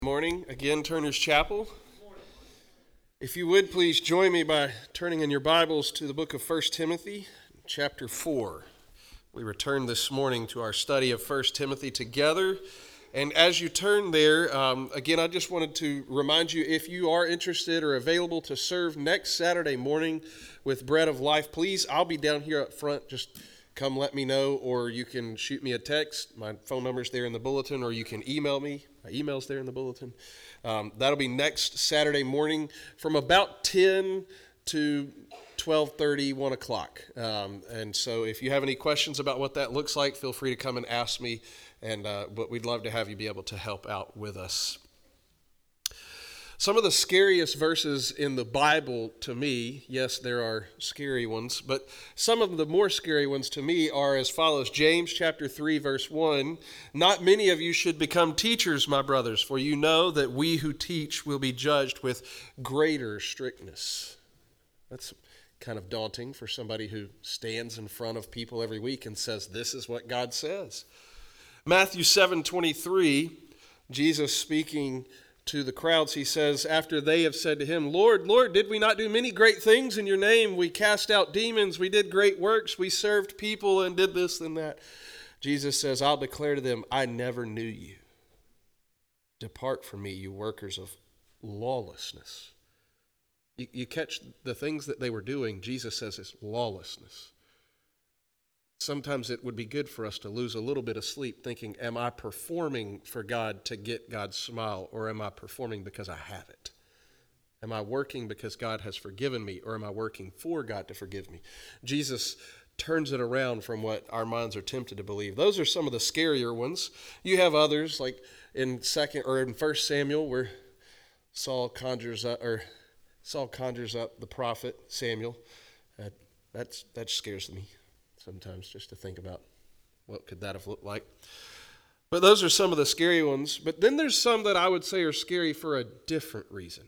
Morning. Again, Turner's Chapel. If you would, please join me by turning in your Bibles to the book of 1 Timothy, chapter 4. We return this morning to our study of 1 Timothy together. And as you turn there, again, I just wanted to remind you, if you are interested or available to serve next Saturday morning with Bread of Life, please, I'll be down here up front. Just come let me know, or you can shoot me a text. My phone number's there in the bulletin, or you can email me. My email's there in the bulletin. That'll be next Saturday morning from about 10 to 12:30, 1 o'clock. And so if you have any questions about what that looks like, feel free to come and ask me. But we'd love to have you be able to help out with us. Some of the scariest verses in the Bible to me, yes, there are scary ones, but some of the more scary ones to me are as follows. James chapter 3, verse 1, "Not many of you should become teachers, my brothers, for you know that we who teach will be judged with greater strictness." That's kind of daunting for somebody who stands in front of people every week and says, this is what God says. Matthew 7:23, Jesus speaking to the crowds, he says, after they have said to him, "Lord, Lord, did we not do many great things in your name? We cast out demons, we did great works, we served people and did this and that." Jesus says, "I'll declare to them, I never knew you. Depart from me, you workers of lawlessness." You catch the things that they were doing, Jesus says it's lawlessness. Sometimes it would be good for us to lose a little bit of sleep thinking, am I performing for God to get God's smile, or am I performing because I have it? Am I working because God has forgiven me, or am I working for God to forgive me? Jesus turns it around from what our minds are tempted to believe. Those are some of the scarier ones. You have others like in 1 Samuel where Saul conjures up the prophet Samuel. That scares me sometimes, just to think about what could that have looked like. But those are some of the scary ones. But then there's some that I would say are scary for a different reason.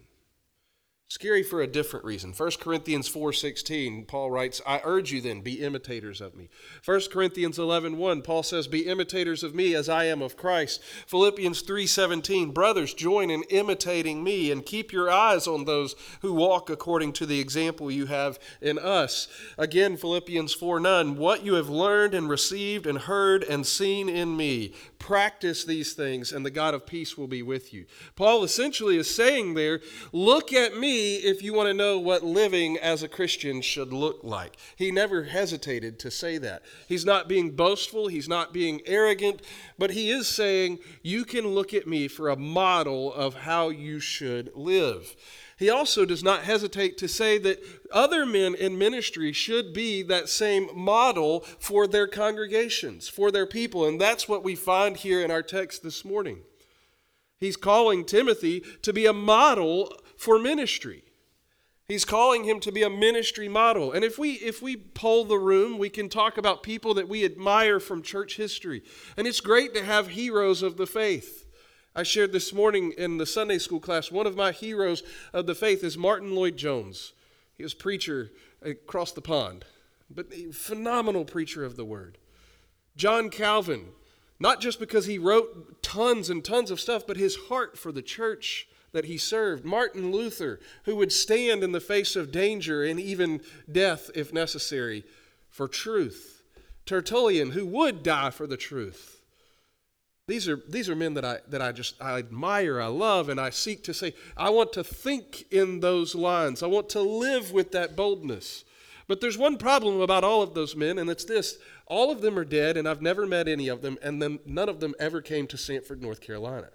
Scary for a different reason. 1 Corinthians 4:16, Paul writes, "I urge you then, be imitators of me." 1 Corinthians 11:1, Paul says, "Be imitators of me as I am of Christ." Philippians 3:17, "Brothers, join in imitating me and keep your eyes on those who walk according to the example you have in us." Again, Philippians 4:9, "What you have learned and received and heard and seen in me, practice these things, and the God of peace will be with you." Paul essentially is saying there, look at me if you want to know what living as a Christian should look like. He never hesitated to say that. He's not being boastful, he's not being arrogant, but he is saying, you can look at me for a model of how you should live. He also does not hesitate to say that other men in ministry should be that same model for their congregations, for their people. And that's what we find here in our text this morning. He's calling Timothy to be a model for ministry. He's calling him to be a ministry model. And if we poll the room, we can talk about people that we admire from church history. And it's great to have heroes of the faith. I shared this morning in the Sunday school class, one of my heroes of the faith is Martin Lloyd-Jones. He was a preacher across the pond, but a phenomenal preacher of the word. John Calvin, not just because he wrote tons and tons of stuff, but his heart for the church that he served. Martin Luther, who would stand in the face of danger and even death if necessary for truth. Tertullian, who would die for the truth. These are men that I admire, I love, and I seek to say, I want to think in those lines. I want to live with that boldness. But there's one problem about all of those men, and it's this. All of them are dead, and I've never met any of them, and then none of them ever came to Sanford, North Carolina.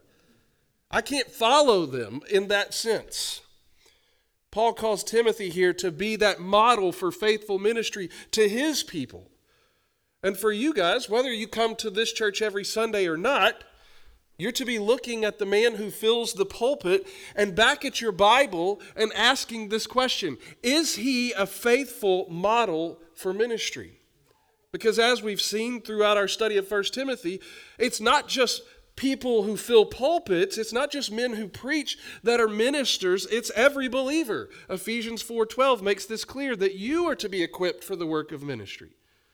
I can't follow them in that sense. Paul calls Timothy here to be that model for faithful ministry to his people. And for you guys, whether you come to this church every Sunday or not, you're to be looking at the man who fills the pulpit and back at your Bible and asking this question, is he a faithful model for ministry? Because as we've seen throughout our study of 1 Timothy, it's not just people who fill pulpits, it's not just men who preach that are ministers, it's every believer. Ephesians 4:12 makes this clear that you are to be equipped for the work of ministry.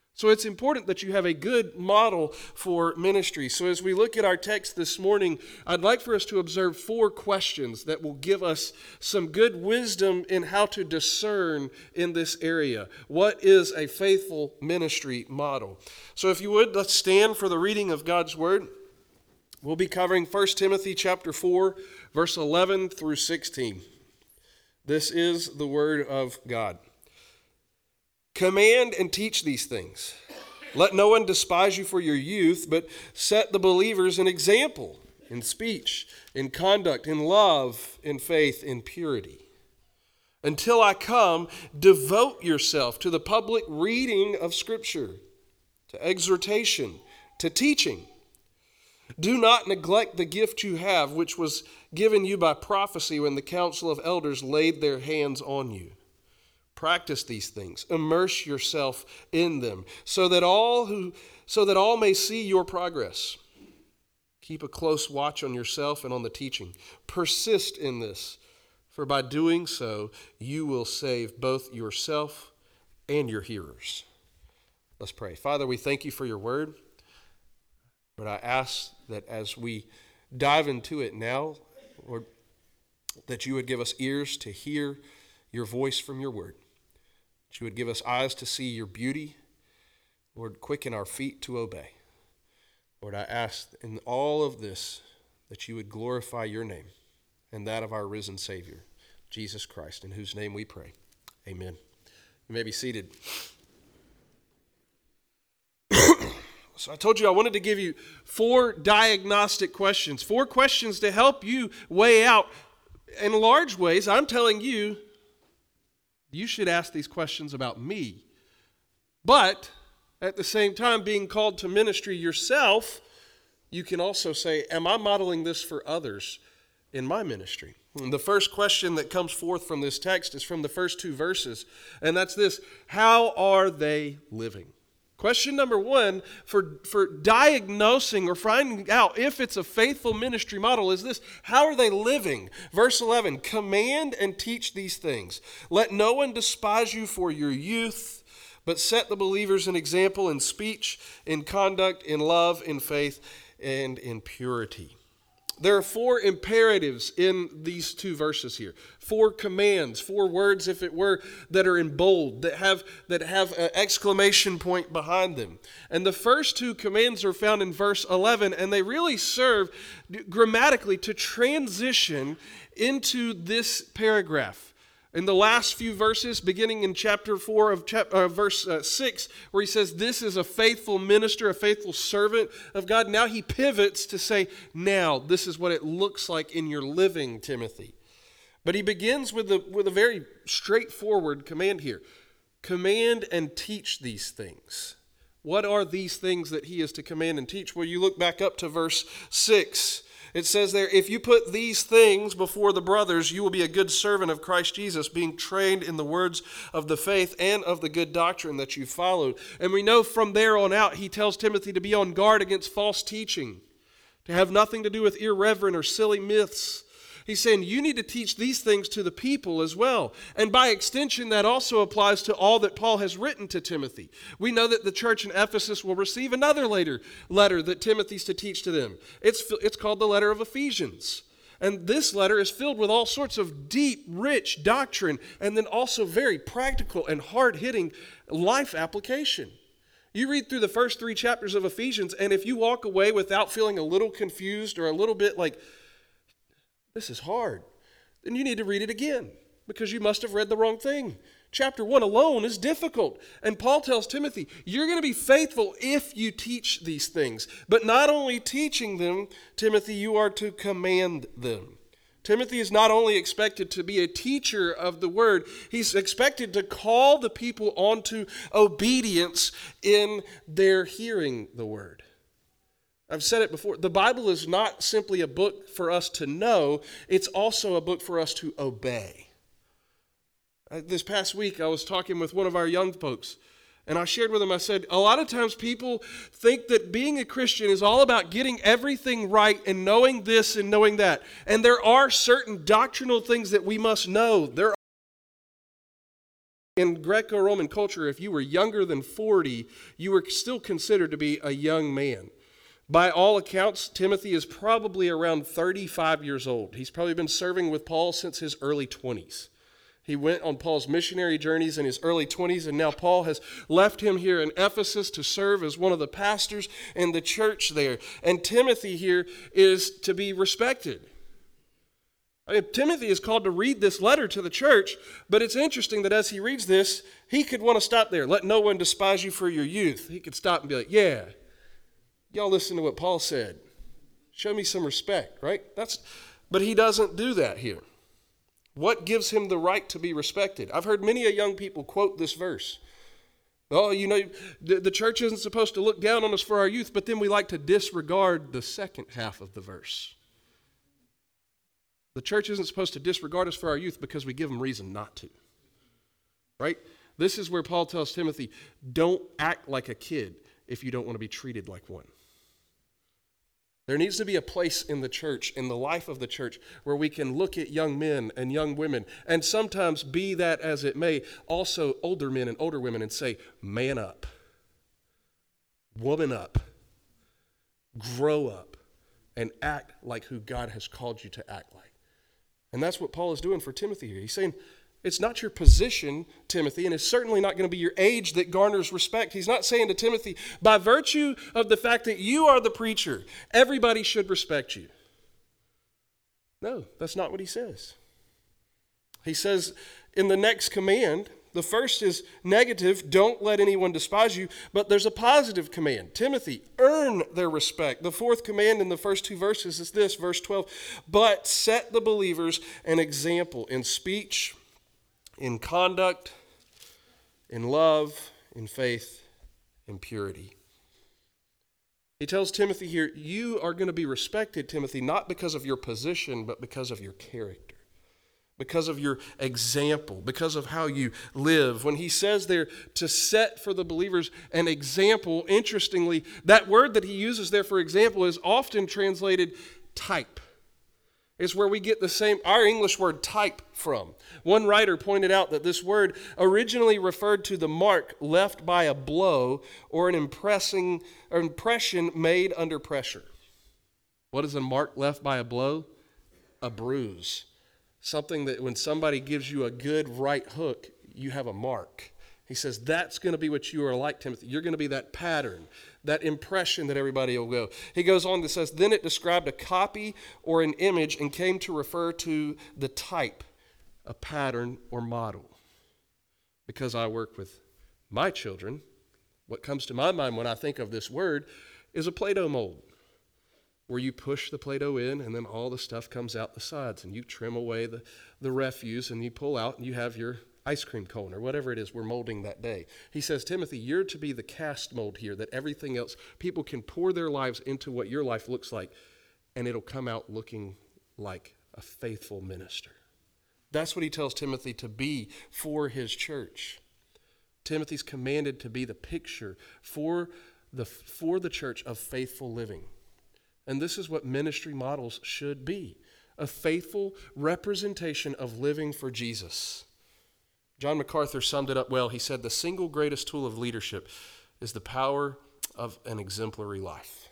So it's important that you have a good model for ministry. So as we look at our text this morning, I'd like for us to observe 4 questions that will give us some good wisdom in how to discern in this area. What is a faithful ministry model? So if you would, let's stand for the reading of God's Word. We'll be covering 1 Timothy chapter 4, verse 11 through 16. This is the Word of God. Command and teach these things. Let no one despise you for your youth, but set the believers an example in speech, in conduct, in love, in faith, in purity. Until I come, devote yourself to the public reading of Scripture, to exhortation, to teaching. Do not neglect the gift you have, which was given you by prophecy when the council of elders laid their hands on you. Practice these things. Immerse yourself in them, so that all may see your progress. Keep a close watch on yourself and on the teaching. Persist in this, for by doing so, you will save both yourself and your hearers. Let's pray. Father, we thank you for your word, but I ask that as we dive into it now, Lord, that you would give us ears to hear your voice from your word. That you would give us eyes to see your beauty. Lord, quicken our feet to obey. Lord, I ask in all of this that you would glorify your name and that of our risen Savior, Jesus Christ, in whose name we pray. Amen. You may be seated. So I told you I wanted to give you 4 diagnostic questions, 4 questions to help you weigh out. In large ways, I'm telling you, you should ask these questions about me. But at the same time, being called to ministry yourself, you can also say, am I modeling this for others in my ministry? And the first question that comes forth from this text is from the first 2 verses, and that's this: how are they living? Question number 1 for diagnosing or finding out if it's a faithful ministry model is this: how are they living? Verse 11, command and teach these things. Let no one despise you for your youth, but set the believers an example in speech, in conduct, in love, in faith, and in purity. There are 4 imperatives in these 2 verses here. 4 commands, 4 words, if it were, that are in bold, that have an exclamation point behind them. And the first 2 commands are found in verse 11, and they really serve grammatically to transition into this paragraph. In the last few verses, beginning in chapter 4 of verse 6, where he says, this is a faithful minister, a faithful servant of God. Now he pivots to say, now this is what it looks like in your living, Timothy. But he begins with a very straightforward command here. Command and teach these things. What are these things that he is to command and teach? Well, you look back up to verse 6. It says there, if you put these things before the brothers, you will be a good servant of Christ Jesus, being trained in the words of the faith and of the good doctrine that you followed. And we know from there on out, he tells Timothy to be on guard against false teaching, to have nothing to do with irreverent or silly myths. He's saying you need to teach these things to the people as well. And by extension, that also applies to all that Paul has written to Timothy. We know that the church in Ephesus will receive another letter that Timothy's to teach to them. It's called the letter of Ephesians. And this letter is filled with all sorts of deep, rich doctrine, and then also very practical and hard-hitting life application. You read through the first 3 chapters of Ephesians, and if you walk away without feeling a little confused or a little bit like, this is hard, then you need to read it again because you must have read the wrong thing. Chapter 1 alone is difficult. And Paul tells Timothy, you're going to be faithful if you teach these things. But not only teaching them, Timothy, you are to command them. Timothy is not only expected to be a teacher of the word, he's expected to call the people onto obedience in their hearing the word. I've said it before, the Bible is not simply a book for us to know, it's also a book for us to obey. This past week, I was talking with one of our young folks, and I shared with them, I said, a lot of times people think that being a Christian is all about getting everything right and knowing this and knowing that. And there are certain doctrinal things that we must know. There In Greco-Roman culture, if you were younger than 40, you were still considered to be a young man. By all accounts, Timothy is probably around 35 years old. He's probably been serving with Paul since his early 20s. He went on Paul's missionary journeys in his early 20s, and now Paul has left him here in Ephesus to serve as one of the pastors in the church there. And Timothy here is to be respected. Timothy is called to read this letter to the church, but it's interesting that as he reads this, he could want to stop there. Let no one despise you for your youth. He could stop and be like, yeah, y'all listen to what Paul said. Show me some respect, right? But he doesn't do that here. What gives him the right to be respected? I've heard many young people quote this verse. Oh, the church isn't supposed to look down on us for our youth, but then we like to disregard the second half of the verse. The church isn't supposed to disregard us for our youth because we give them reason not to. Right? This is where Paul tells Timothy, don't act like a kid if you don't want to be treated like one. There needs to be a place in the church, in the life of the church, where we can look at young men and young women, and sometimes, be that as it may, also older men and older women, and say, man up, woman up, grow up, and act like who God has called you to act like. And that's what Paul is doing for Timothy here. He's saying, it's not your position, Timothy, and it's certainly not going to be your age that garners respect. He's not saying to Timothy, by virtue of the fact that you are the preacher, everybody should respect you. No, that's not what he says. He says in the next command, the first is negative, don't let anyone despise you, but there's a positive command. Timothy, earn their respect. The fourth command in the first two verses is this, verse 12, but set the believers an example in speech, in conduct, in love, in faith, in purity. He tells Timothy here, you are going to be respected, Timothy, not because of your position, but because of your character. Because of your example, because of how you live. When he says there to set for the believers an example, interestingly, that word that he uses there for example is often translated type. It's where we get our English word type from. One writer pointed out that this word originally referred to the mark left by a blow or an impression made under pressure. What is a mark left by a blow? A bruise. Something that when somebody gives you a good right hook, you have a mark. He says that's going to be what you are like, Timothy. You're going to be that pattern, that impression that everybody will go. He goes on and says, then it described a copy or an image and came to refer to the type, a pattern or model. Because I work with my children, what comes to my mind when I think of this word is a Play-Doh mold, where you push the Play-Doh in and then all the stuff comes out the sides and you trim away the refuse and you pull out and you have your ice cream cone or whatever it is we're molding that day. He says, Timothy, you're to be the cast mold here, that everything else, people can pour their lives into what your life looks like and it'll come out looking like a faithful minister. That's what he tells Timothy to be for his church. Timothy's commanded to be the picture for the church of faithful living. And this is what ministry models should be, a faithful representation of living for Jesus. John MacArthur summed it up well. He said, the single greatest tool of leadership is the power of an exemplary life.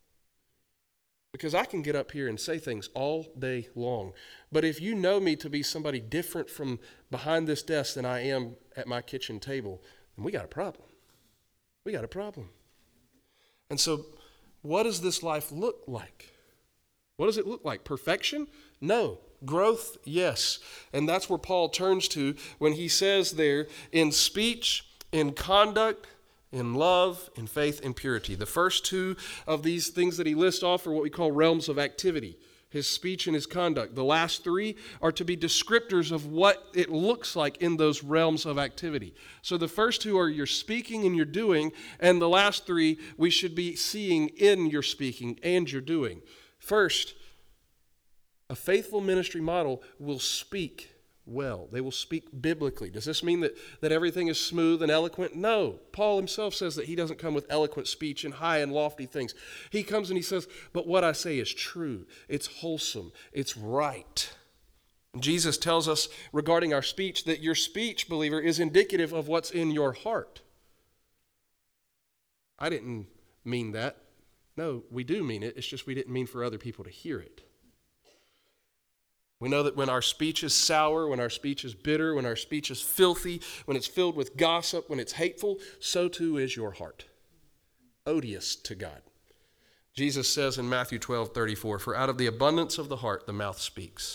Because I can get up here and say things all day long, but if you know me to be somebody different from behind this desk than I am at my kitchen table, then we got a problem. We got a problem. And so, what does this life look like? What does it look like? Perfection? No. Growth? Yes. And that's where Paul turns to when he says there, in speech, in conduct, in love, in faith, in purity. The first two of these things that he lists off are what we call realms of activity, his speech and his conduct. The last three are to be descriptors of what it looks like in those realms of activity. So the first two are your speaking and your doing, and the last three we should be seeing in your speaking and your doing. First, a faithful ministry model will speak well. They will speak biblically. Does this mean that everything is smooth and eloquent? No. Paul himself says that he doesn't come with eloquent speech and high and lofty things. He comes and he says, but what I say is true. It's wholesome. It's right. Jesus tells us regarding our speech that your speech, believer, is indicative of what's in your heart. I didn't mean that. No, we do mean it. It's just we didn't mean for other people to hear it. We know that when our speech is sour, when our speech is bitter, when our speech is filthy, when it's filled with gossip, when it's hateful, so too is your heart, odious to God. Jesus says in Matthew 12:34, "For out of the abundance of the heart the mouth speaks."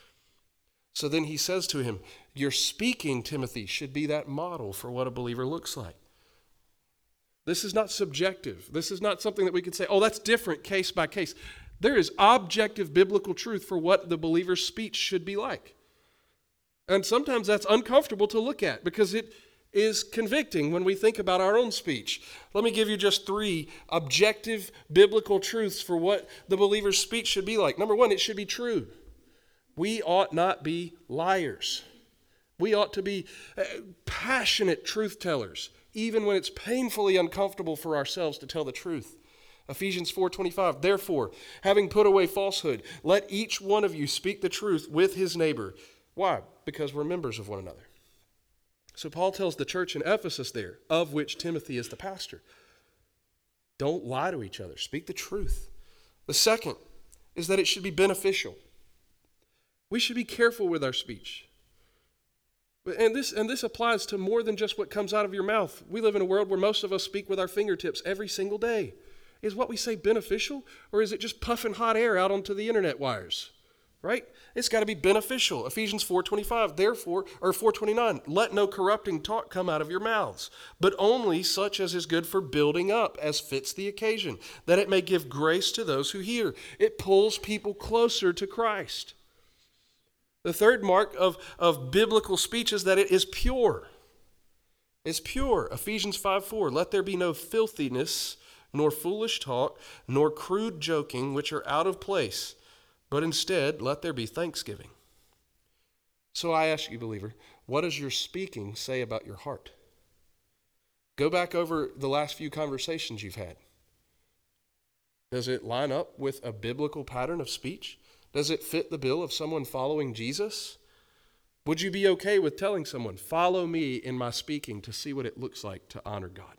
So then he says to him, your speaking, Timothy, should be that model for what a believer looks like. This is not subjective. This is not something that we could say, oh, that's different case by case. There is objective biblical truth for what the believer's speech should be like. And sometimes that's uncomfortable to look at because it is convicting when we think about our own speech. Let me give you just 3 objective biblical truths for what the believer's speech should be like. Number 1, it should be true. We ought not be liars. We ought to be passionate truth tellers, even when it's painfully uncomfortable for ourselves to tell the truth. Ephesians 4:25, "Therefore, having put away falsehood, let each one of you speak the truth with his neighbor." Why? Because we're members of one another. So Paul tells the church in Ephesus there, of which Timothy is the pastor, don't lie to each other. Speak the truth. The second is that it should be beneficial. We should be careful with our speech. And this applies to more than just what comes out of your mouth. We live in a world where most of us speak with our fingertips every single day. Is what we say beneficial, or is it just puffing hot air out onto the internet wires? Right? It's got to be beneficial. Ephesians 4:25, therefore, or 4:29, "Let no corrupting talk come out of your mouths, but only such as is good for building up, as fits the occasion, that it may give grace to those who hear." It pulls people closer to Christ. The third mark of biblical speech is that it is pure. It's pure. Ephesians 5:4, "Let there be no filthiness, nor foolish talk, nor crude joking, which are out of place, but instead let there be thanksgiving." So I ask you, believer, what does your speaking say about your heart? Go back over the last few conversations you've had. Does it line up with a biblical pattern of speech? Does it fit the bill of someone following Jesus? Would you be okay with telling someone, follow me in my speaking to see what it looks like to honor God?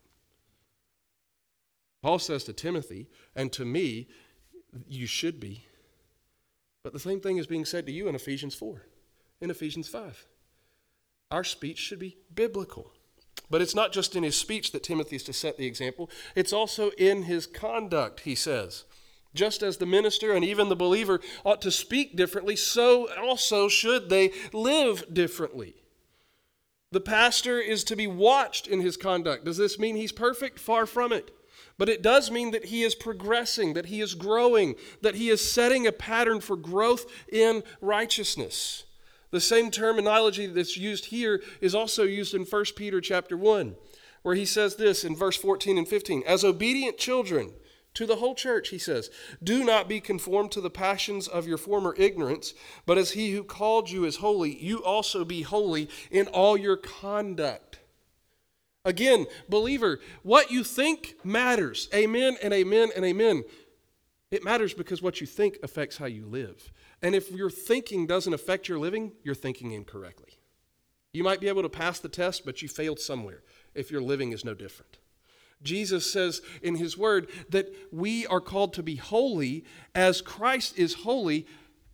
Paul says to Timothy, and to me, you should be. But the same thing is being said to you in Ephesians 4, in Ephesians 5. Our speech should be biblical. But it's not just in his speech that Timothy is to set the example. It's also in his conduct, he says. Just as the minister and even the believer ought to speak differently, so also should they live differently. The pastor is to be watched in his conduct. Does this mean he's perfect? Far from it. But it does mean that he is progressing, that he is growing, that he is setting a pattern for growth in righteousness. The same terminology that's used here is also used in 1 Peter chapter 1, where he says this in verse 14 and 15, "As obedient children," to the whole church, he says, "do not be conformed to the passions of your former ignorance, but as he who called you is holy, you also be holy in all your conduct." Again, believer, what you think matters. Amen and amen and amen. It matters because what you think affects how you live. And if your thinking doesn't affect your living, you're thinking incorrectly. You might be able to pass the test, but you failed somewhere if your living is no different. Jesus says in his word that we are called to be holy as Christ is holy,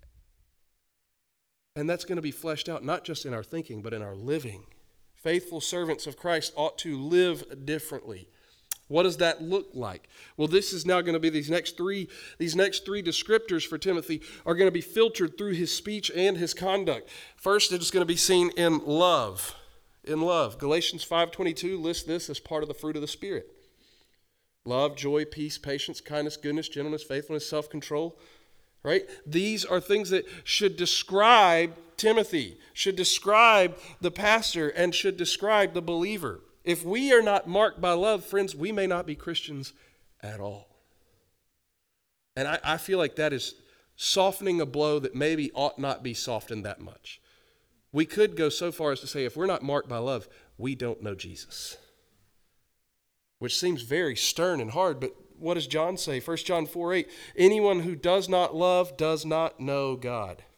and that's going to be fleshed out not just in our thinking, but in our living. Faithful servants of Christ ought to live differently. What does that look like? Well, this is now going to be these next three descriptors for Timothy are going to be filtered through his speech and his conduct. First, it is going to be seen in love. In love. Galatians 5:22 lists this as part of the fruit of the Spirit. Love, joy, peace, patience, kindness, goodness, gentleness, faithfulness, self-control. Right? These are things that should describe Timothy, should describe the pastor, and should describe the believer. If we are not marked by love, friends, we may not be Christians at all. And I feel like that is softening a blow that maybe ought not be softened that much. We could go so far as to say if we're not marked by love, we don't know Jesus. Which seems very stern and hard, but what does John say? 1 John 4:8, "Anyone who does not love does not know God,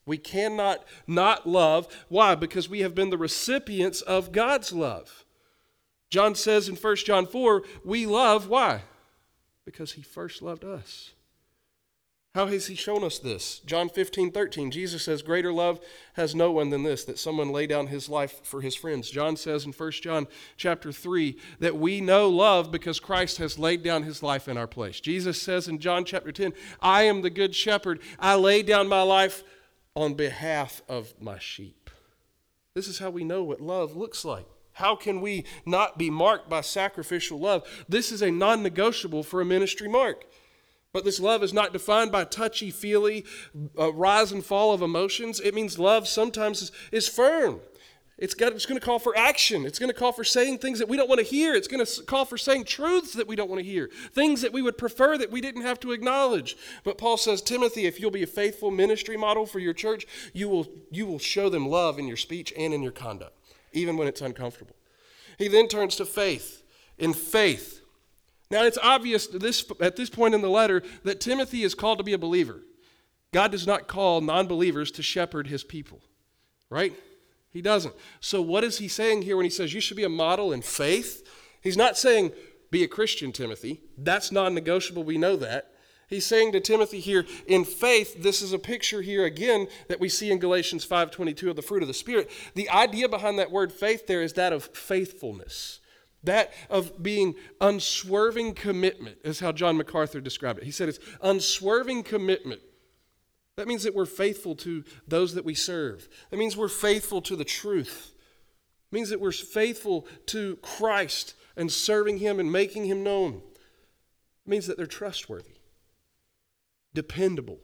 We cannot not love. Why? Because we have been the recipients of God's love. John says in 1 John 4, we love. Why? Because he first loved us. How has he shown us this? John 15:13, Jesus says, greater love has no one than this, that someone lay down his life for his friends. John says in 1 John chapter 3, that we know love because Christ has laid down his life in our place. Jesus says in John chapter 10, I am the good shepherd. I lay down my life on behalf of my sheep. This is how we know what love looks like. How can we not be marked by sacrificial love? This is a non-negotiable for a ministry mark. But this love is not defined by touchy-feely rise and fall of emotions. It means love sometimes is firm. It's going to call for action. It's going to call for saying things that we don't want to hear. It's going to call for saying truths that we don't want to hear. Things that we would prefer that we didn't have to acknowledge. But Paul says, Timothy, if you'll be a faithful ministry model for your church, you will show them love in your speech and in your conduct, even when it's uncomfortable. He then turns to faith. In faith. Now, it's obvious at this point in the letter that Timothy is called to be a believer. God does not call non-believers to shepherd his people, right? He doesn't. So what is he saying here when he says you should be a model in faith? He's not saying be a Christian, Timothy. That's non-negotiable. We know that. He's saying to Timothy here, in faith, this is a picture here again that we see in Galatians 5:22 of the fruit of the Spirit. The idea behind that word faith there is that of faithfulness. That of being unswerving commitment is how John MacArthur described it. He said it's unswerving commitment. That means that we're faithful to those that we serve. That means we're faithful to the truth. It means that we're faithful to Christ and serving him and making him known. It means that they're trustworthy, dependable.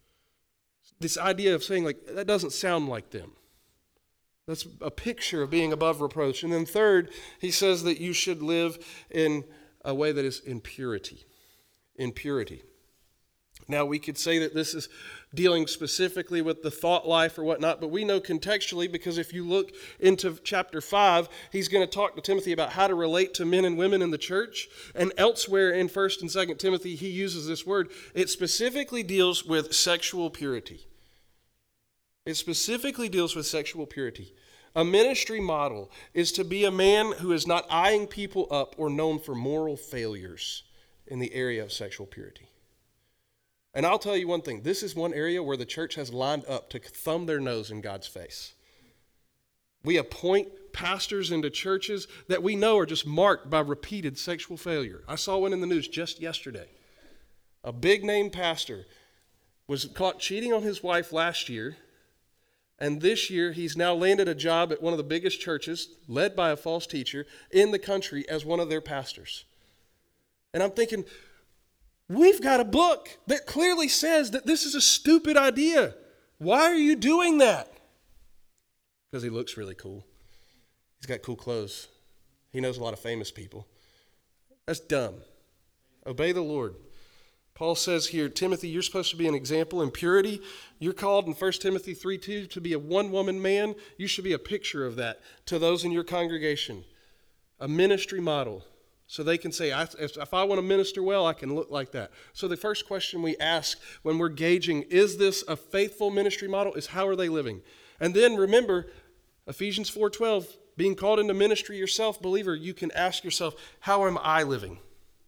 This idea of saying, like, that doesn't sound like them. That's a picture of being above reproach. And then third, he says that you should live in a way that is in purity. In purity. Now, we could say that this is dealing specifically with the thought life or whatnot, but we know contextually because if you look into chapter 5, he's going to talk to Timothy about how to relate to men and women in the church. And elsewhere in 1 and 2 Timothy, he uses this word. It specifically deals with sexual purity. It specifically deals with sexual purity. A ministry model is to be a man who is not eyeing people up or known for moral failures in the area of sexual purity. And I'll tell you one thing. This is one area where the church has lined up to thumb their nose in God's face. We appoint pastors into churches that we know are just marked by repeated sexual failure. I saw one in the news just yesterday. A big-name pastor was caught cheating on his wife last year. And this year, he's now landed a job at one of the biggest churches, led by a false teacher, in the country as one of their pastors. And I'm thinking, we've got a book that clearly says that this is a stupid idea. Why are you doing that? Because he looks really cool. He's got cool clothes. He knows a lot of famous people. That's dumb. Obey the Lord. Paul says here, Timothy, you're supposed to be an example in purity. You're called in 1 Timothy 3:2 to be a one-woman man. You should be a picture of that to those in your congregation. A ministry model. So they can say, if I want to minister well, I can look like that. So the first question we ask when we're gauging, is this a faithful ministry model, is how are they living? And then remember, Ephesians 4:12, being called into ministry yourself, believer, you can ask yourself, how am I living?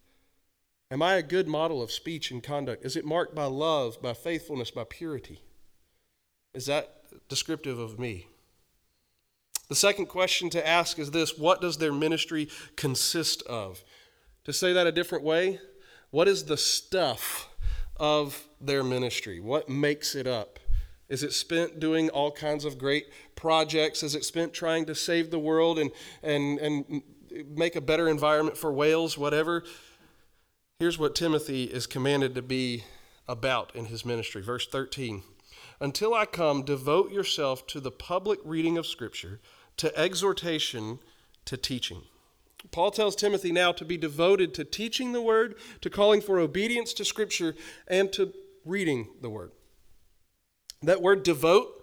Am I a good model of speech and conduct? Is it marked by love, by faithfulness, by purity? Is that descriptive of me? The second question to ask is this: what does their ministry consist of? To say that a different way, what is the stuff of their ministry? What makes it up? Is it spent doing all kinds of great projects? Is it spent trying to save the world and make a better environment for whales, whatever? Here's what Timothy is commanded to be about in his ministry. Verse 13, until I come, devote yourself to the public reading of Scripture, to exhortation, to teaching. Paul tells Timothy now to be devoted to teaching the Word, to calling for obedience to Scripture, and to reading the Word. That word devote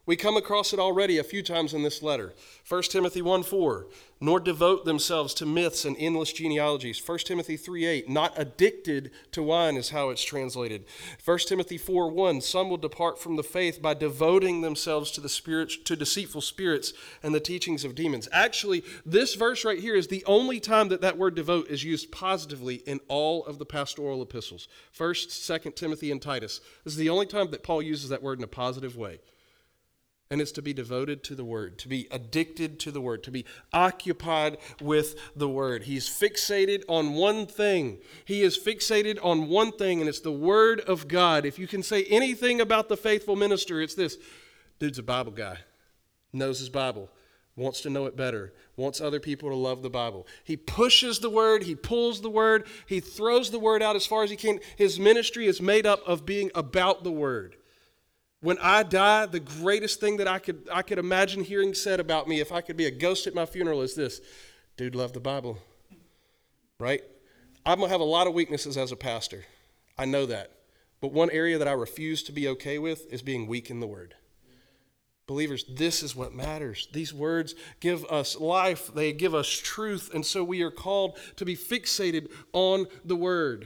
We come across it already a few times in this letter. 1 Timothy 1:4, nor devote themselves to myths and endless genealogies. 1 Timothy 3:8, not addicted to wine is how it's translated. 1 Timothy 4:1, some will depart from the faith by devoting themselves to deceitful spirits and the teachings of demons. Actually, this verse right here is the only time that word devote is used positively in all of the pastoral epistles. 1st, 2nd Timothy, and Titus. This is the only time that Paul uses that word in a positive way. And it's to be devoted to the Word, to be addicted to the Word, to be occupied with the Word. He's fixated on one thing. He is fixated on one thing, and it's the Word of God. If you can say anything about the faithful minister, it's this. Dude's a Bible guy, knows his Bible, wants to know it better, wants other people to love the Bible. He pushes the Word, he pulls the Word, he throws the Word out as far as he can. His ministry is made up of being about the Word. When I die, the greatest thing that I could imagine hearing said about me, if I could be a ghost at my funeral, is this: dude loved the Bible, right? I'm going to have a lot of weaknesses as a pastor. I know that. But one area that I refuse to be okay with is being weak in the Word. Believers, this is what matters. These words give us life. They give us truth. And so we are called to be fixated on the Word.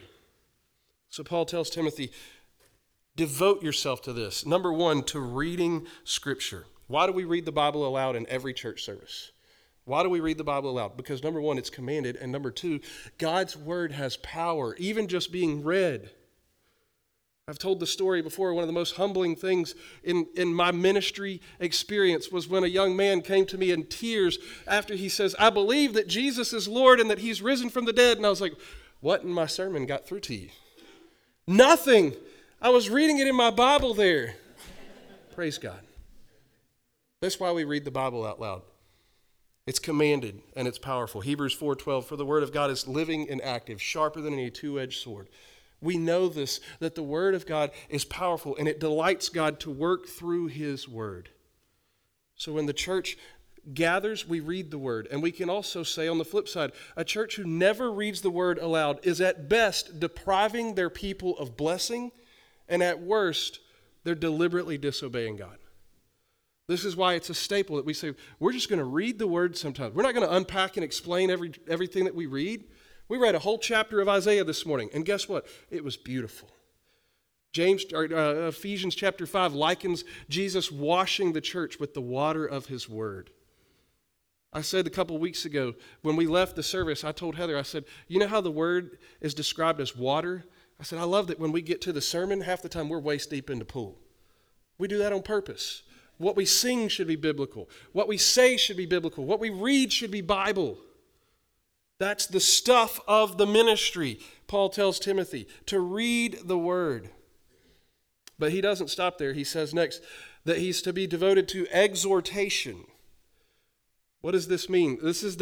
So Paul tells Timothy, devote yourself to this. Number one, to reading Scripture. Why do we read the Bible aloud in every church service? Why do we read the Bible aloud? Because number one, it's commanded. And number two, God's Word has power, even just being read. I've told the story before. One of the most humbling things in my ministry experience was when a young man came to me in tears after he says, I believe that Jesus is Lord and that He's risen from the dead. And I was like, what in my sermon got through to you? Nothing. I was reading it in my Bible there. Praise God. That's why we read the Bible out loud. It's commanded and it's powerful. Hebrews 4:12, for the Word of God is living and active, sharper than any two-edged sword. We know this, that the Word of God is powerful and it delights God to work through His Word. So when the church gathers, we read the Word. And we can also say on the flip side, a church who never reads the Word aloud is at best depriving their people of blessing, and at worst, they're deliberately disobeying God. This is why it's a staple that we say, we're just going to read the Word sometimes. We're not going to unpack and explain everything that we read. We read a whole chapter of Isaiah this morning, and guess what? It was beautiful. Ephesians chapter 5 likens Jesus washing the church with the water of His Word. I said a couple weeks ago, when we left the service, I told Heather, I said, you know how the Word is described as water? I said, I love that when we get to the sermon, half the time we're waist deep in the pool. We do that on purpose. What we sing should be biblical. What we say should be biblical. What we read should be Bible. That's the stuff of the ministry. Paul tells Timothy to read the Word. But he doesn't stop there. He says next that he's to be devoted to exhortation. What does this mean? This is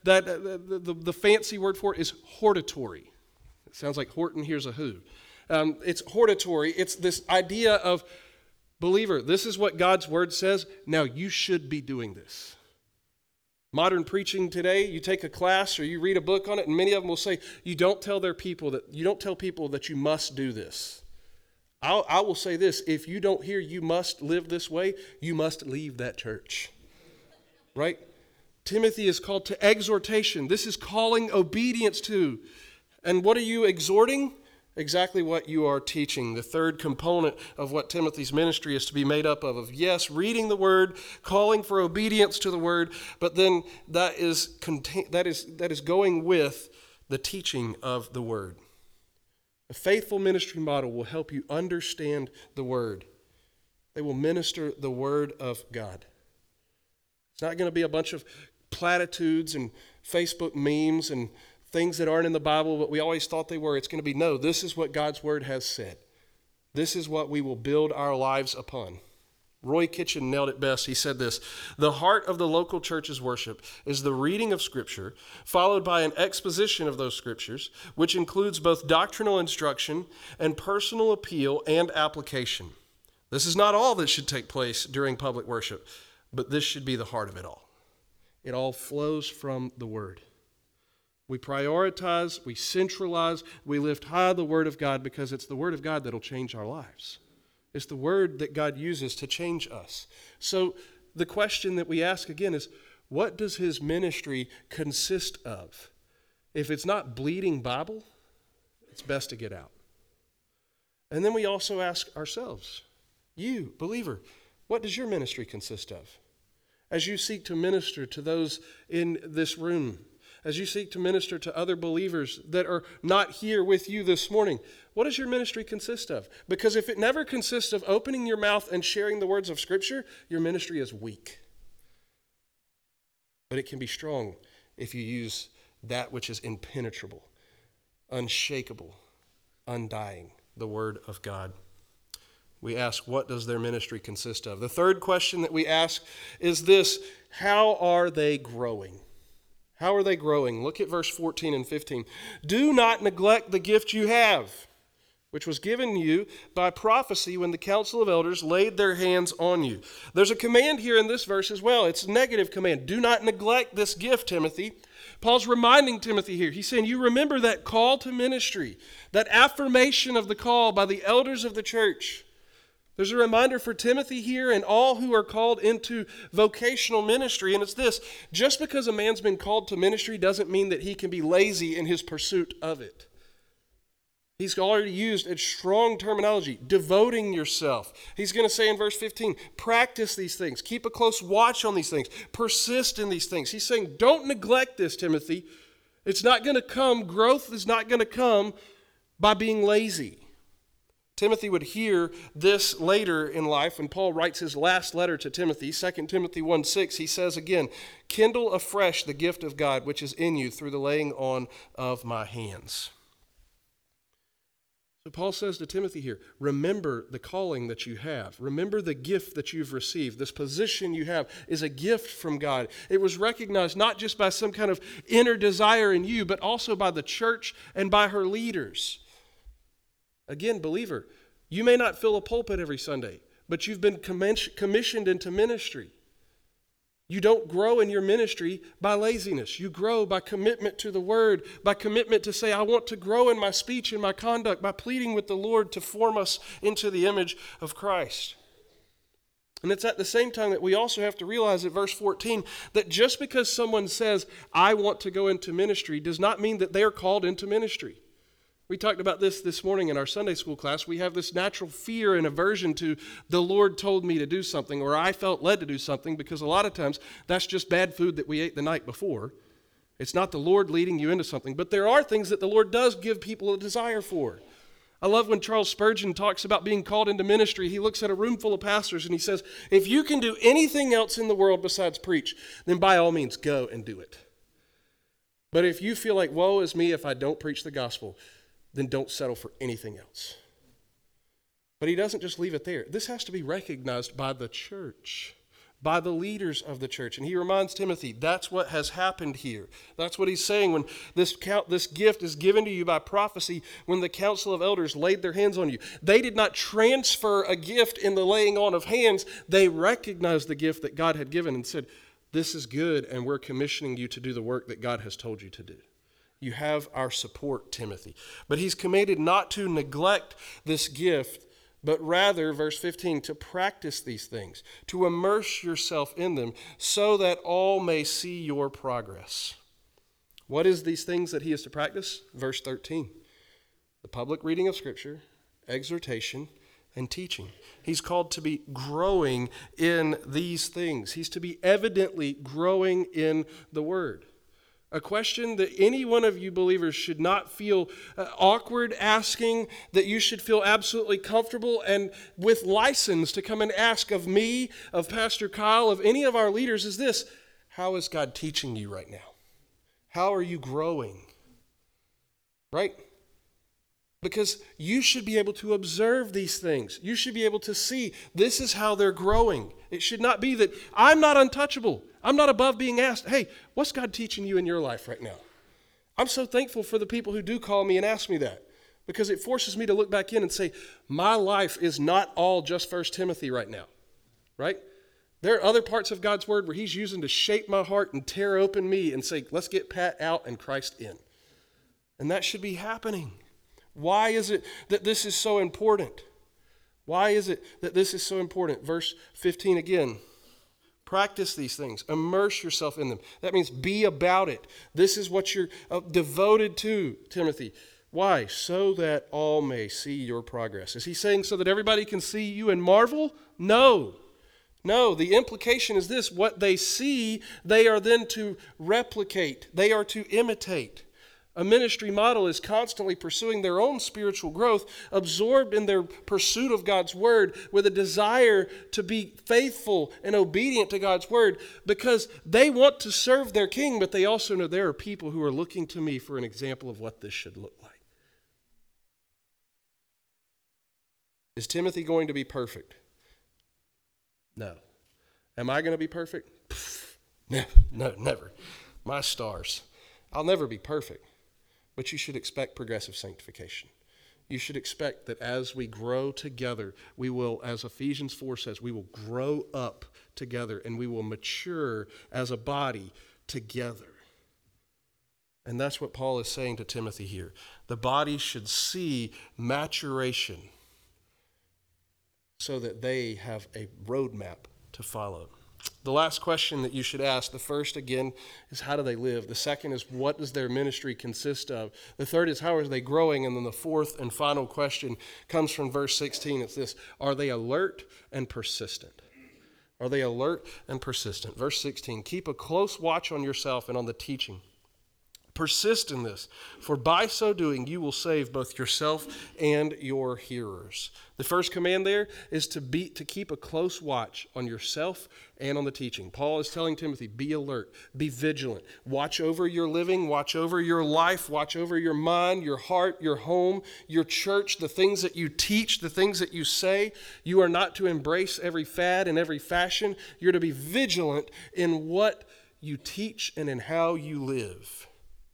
the fancy word for it is hortatory. It sounds like Horton Hears a Who. It's hortatory. It's this idea of, believer, this is what God's Word says. Now you should be doing this. Modern preaching today, you take a class or you read a book on it, and many of them will say, you don't tell people that you must do this. I will say this, if you don't hear you must live this way, you must leave that church. Right? Timothy is called to exhortation. This is calling obedience to. And what are you exhorting? Exactly what you are teaching. The third component of what Timothy's ministry is to be made up of yes, reading the Word, calling for obedience to the Word, but then that is going with the teaching of the Word. A faithful ministry model will help you understand the Word. They will minister the Word of God. It's not going to be a bunch of platitudes and Facebook memes and things that aren't in the Bible, but we always thought they were. It's going to be, no, this is what God's Word has said. This is what we will build our lives upon. Roy Kitchen nailed it best. He said this, the heart of the local church's worship is the reading of Scripture, followed by an exposition of those Scriptures, which includes both doctrinal instruction and personal appeal and application. This is not all that should take place during public worship, but this should be the heart of it all. It all flows from the Word. We prioritize, we centralize, we lift high the Word of God because it's the Word of God that'll change our lives. It's the word that God uses to change us. So the question that we ask again is, what does his ministry consist of? If it's not bleeding Bible, it's best to get out. And then we also ask ourselves, you, believer, what does your ministry consist of? As you seek to minister to those in this room, as you seek to minister to other believers that are not here with you this morning, what does your ministry consist of? Because if it never consists of opening your mouth and sharing the words of Scripture, your ministry is weak. But it can be strong if you use that which is impenetrable, unshakable, undying, the Word of God. We ask, what does their ministry consist of? The third question that we ask is this: how are they growing? How are they growing? Look at verse 14 and 15. Do not neglect the gift you have, which was given you by prophecy when the council of elders laid their hands on you. There's a command here in this verse as well. It's a negative command. Do not neglect this gift, Timothy. Paul's reminding Timothy here. He's saying, you remember that call to ministry, that affirmation of the call by the elders of the church. There's a reminder for Timothy here and all who are called into vocational ministry, and it's this: just because a man's been called to ministry doesn't mean that he can be lazy in his pursuit of it. He's already used a strong terminology, devoting yourself. He's going to say in verse 15, practice these things, keep a close watch on these things, persist in these things. He's saying, don't neglect this, Timothy. It's not going to come, growth is not going to come by being lazy. Timothy would hear this later in life when Paul writes his last letter to Timothy, 2 Timothy 1:6. He says again, kindle afresh the gift of God which is in you through the laying on of my hands. So Paul says to Timothy here, remember the calling that you have. Remember the gift that you've received. This position you have is a gift from God. It was recognized not just by some kind of inner desire in you, but also by the church and by her leaders. Again, believer, you may not fill a pulpit every Sunday, but you've been commissioned into ministry. You don't grow in your ministry by laziness. You grow by commitment to the Word, by commitment to say, I want to grow in my speech and my conduct, by pleading with the Lord to form us into the image of Christ. And it's at the same time that we also have to realize at verse 14 that just because someone says, I want to go into ministry, does not mean that they are called into ministry. We talked about this morning in our Sunday school class. We have this natural fear and aversion to the Lord told me to do something, or I felt led to do something, because a lot of times that's just bad food that we ate the night before. It's not the Lord leading you into something, but there are things that the Lord does give people a desire for. I love when Charles Spurgeon talks about being called into ministry. He looks at a room full of pastors and he says, if you can do anything else in the world besides preach, then by all means go and do it. But if you feel like, woe is me if I don't preach the gospel, then don't settle for anything else. But he doesn't just leave it there. This has to be recognized by the church, by the leaders of the church. And he reminds Timothy, that's what has happened here. That's what he's saying when this gift is given to you by prophecy when the council of elders laid their hands on you. They did not transfer a gift in the laying on of hands. They recognized the gift that God had given and said, this is good, and we're commissioning you to do the work that God has told you to do. You have our support, Timothy. But he's commanded not to neglect this gift, but rather, verse 15, to practice these things, to immerse yourself in them, so that all may see your progress. What is these things that he is to practice? Verse 13, the public reading of Scripture, exhortation, and teaching. He's called to be growing in these things. He's to be evidently growing in the Word. A question that any one of you believers should not feel awkward asking, that you should feel absolutely comfortable and with license to come and ask of me, of Pastor Kyle, of any of our leaders is this: how is God teaching you right now? How are you growing? Right? Because you should be able to observe these things. You should be able to see this is how they're growing. It should not be that I'm not untouchable. I'm not above being asked, hey, what's God teaching you in your life right now? I'm so thankful for the people who do call me and ask me that, because it forces me to look back in and say, my life is not all just 1 Timothy right now, right? There are other parts of God's word where he's using to shape my heart and tear open me and say, let's get Pat out and Christ in. And that should be happening. Why is it that this is so important? Why is it that this is so important? Verse 15 again. Practice these things. Immerse yourself in them. That means be about it. This is what you're devoted to, Timothy. Why? So that all may see your progress. Is he saying so that everybody can see you and marvel? No. No, the implication is this. What they see, they are then to replicate. They are to imitate. A ministry model is constantly pursuing their own spiritual growth, absorbed in their pursuit of God's word with a desire to be faithful and obedient to God's word because they want to serve their king, but they also know there are people who are looking to me for an example of what this should look like. Is Timothy going to be perfect? No. Am I going to be perfect? No, never. My stars. I'll never be perfect. But you should expect progressive sanctification. You should expect that as we grow together, we will, as Ephesians 4 says, we will grow up together and we will mature as a body together. And that's what Paul is saying to Timothy here. The body should see maturation so that they have a roadmap to follow. The last question that you should ask, the first again is how do they live? The second is what does their ministry consist of? The third is how are they growing? And then the fourth and final question comes from verse 16. It's this: are they alert and persistent? Are they alert and persistent? Verse 16, keep a close watch on yourself and on the teaching. Persist in this, for by so doing you will save both yourself and your hearers. The first command there is to keep a close watch on yourself and on the teaching. Paul is telling Timothy, be alert, be vigilant. Watch over your living, watch over your life, watch over your mind, your heart, your home, your church, the things that you teach, the things that you say. You are not to embrace every fad and every fashion. You're to be vigilant in what you teach and in how you live.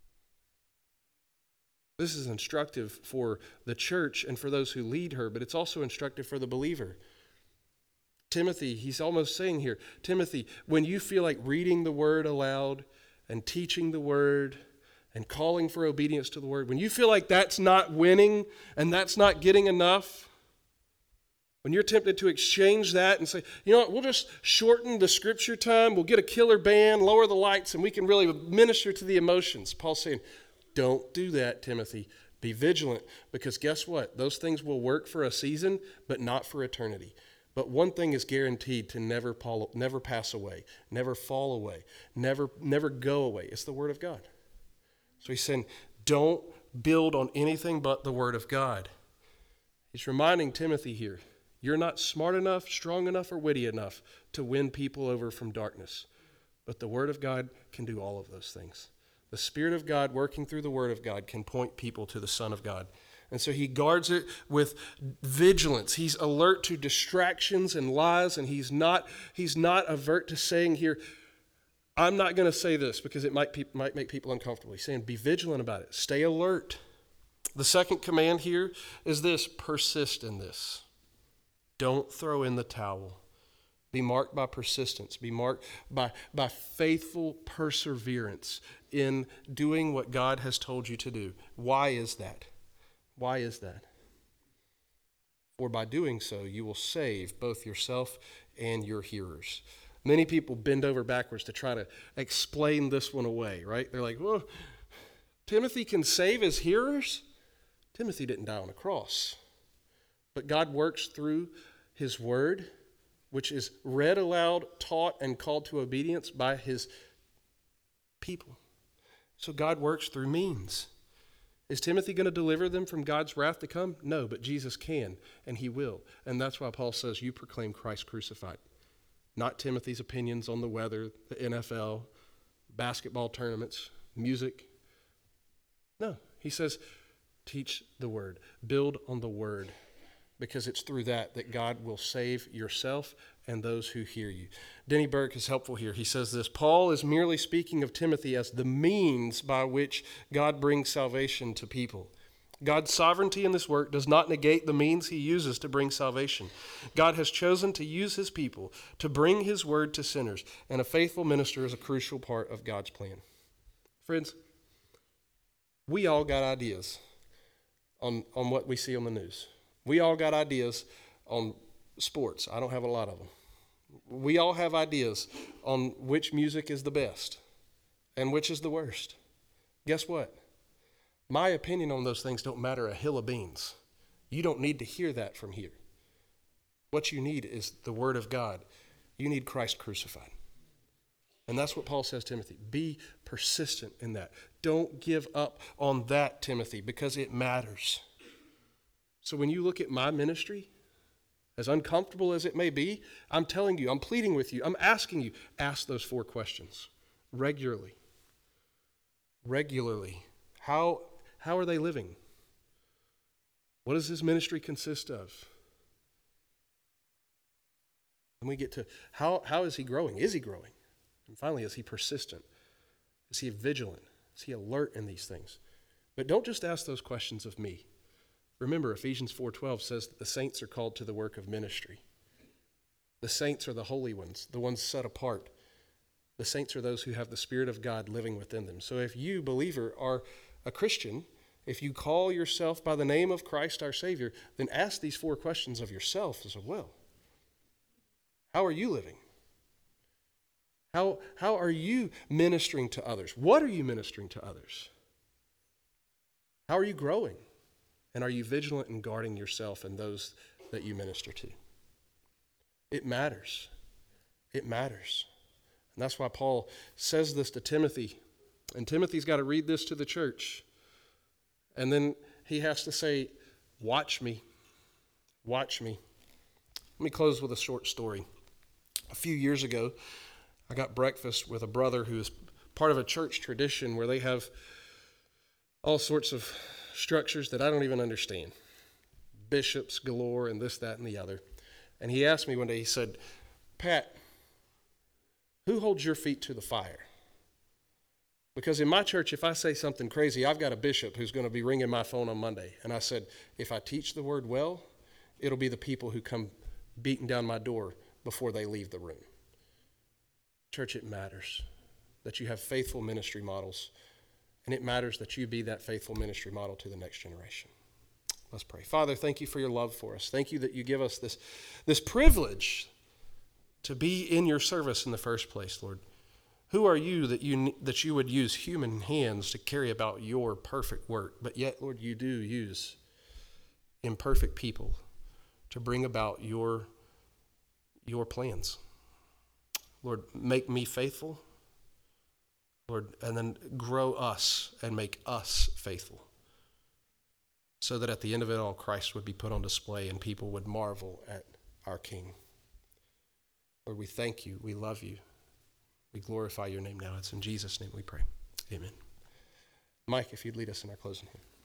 This is instructive for the church and for those who lead her, but it's also instructive for the believer. Timothy, he's almost saying here, Timothy, when you feel like reading the word aloud and teaching the word and calling for obedience to the word, when you feel like that's not winning and that's not getting enough, when you're tempted to exchange that and say, you know what, we'll just shorten the scripture time, we'll get a killer band, lower the lights, and we can really minister to the emotions. Paul's saying, don't do that, Timothy. Be vigilant, because guess what? Those things will work for a season, but not for eternity. But one thing is guaranteed to never pass away, never fall away, never go away. It's the Word of God. So he's saying, don't build on anything but the Word of God. He's reminding Timothy here, you're not smart enough, strong enough, or witty enough to win people over from darkness. But the Word of God can do all of those things. The Spirit of God working through the Word of God can point people to the Son of God. And so he guards it with vigilance. He's alert to distractions and lies, and he's not avert to saying here, I'm not going to say this because it might make people uncomfortable. He's saying be vigilant about it. Stay alert. The second command here is this: persist in this. Don't throw in the towel. Be marked by persistence. Be marked by faithful perseverance in doing what God has told you to do. Why is that? Why is that? For by doing so, you will save both yourself and your hearers. Many people bend over backwards to try to explain this one away, right? They're like, well, Timothy can save his hearers? Timothy didn't die on a cross. But God works through his word, which is read aloud, taught, and called to obedience by his people. So God works through means. Is Timothy going to deliver them from God's wrath to come? No, but Jesus can, and he will. And that's why Paul says, you proclaim Christ crucified. Not Timothy's opinions on the weather, the NFL, basketball tournaments, music. No, he says, teach the word. Build on the word. Because it's through that God will save yourself and those who hear you. Denny Burke is helpful here. He says this: Paul is merely speaking of Timothy as the means by which God brings salvation to people. God's sovereignty in this work does not negate the means he uses to bring salvation. God has chosen to use his people to bring his word to sinners, and a faithful minister is a crucial part of God's plan. Friends, we all got ideas on what we see on the news. We all got ideas on sports. I don't have a lot of them. We all have ideas on which music is the best and which is the worst. Guess what? My opinion on those things don't matter a hill of beans. You don't need to hear that from here. What you need is the Word of God. You need Christ crucified. And that's what Paul says to Timothy. Be persistent in that. Don't give up on that, Timothy, because it matters. So when you look at my ministry, as uncomfortable as it may be, I'm telling you, I'm pleading with you, I'm asking you, ask those 4 questions regularly. Regularly. How are they living? What does his ministry consist of? And we get to, how is he growing? Is he growing? And finally, is he persistent? Is he vigilant? Is he alert in these things? But don't just ask those questions of me. Remember, Ephesians 4:12 says that the saints are called to the work of ministry. The saints are the holy ones, the ones set apart. The saints are those who have the Spirit of God living within them. So if you, believer, are a Christian, if you call yourself by the name of Christ our Savior, then ask these 4 questions of yourself as well. How are you living? How are you ministering to others? What are you ministering to others? How are you growing? And are you vigilant in guarding yourself and those that you minister to? It matters. It matters. And that's why Paul says this to Timothy. And Timothy's got to read this to the church. And then he has to say, watch me. Watch me. Let me close with a short story. A few years ago, I got breakfast with a brother who is part of a church tradition where they have all sorts of structures that I don't even understand. Bishops galore and this, that, and the other. And he asked me one day, he said, Pat, who holds your feet to the fire? Because in my church, if I say something crazy, I've got a bishop who's going to be ringing my phone on Monday. And I said, if I teach the word well, it'll be the people who come beating down my door before they leave the room. Church, it matters that you have faithful ministry models, and it matters that you be that faithful ministry model to the next generation. Let's pray. Father, thank you for your love for us. Thank you that you give us this privilege to be in your service in the first place, Lord. Who are you that you would use human hands to carry about your perfect work? But yet, Lord, you do use imperfect people to bring about your plans. Lord, make me faithful, Lord, and then grow us and make us faithful so that at the end of it all, Christ would be put on display and people would marvel at our King. Lord, we thank you. We love you. We glorify your name now. It's in Jesus' name we pray. Amen. Mike, if you'd lead us in our closing hymn.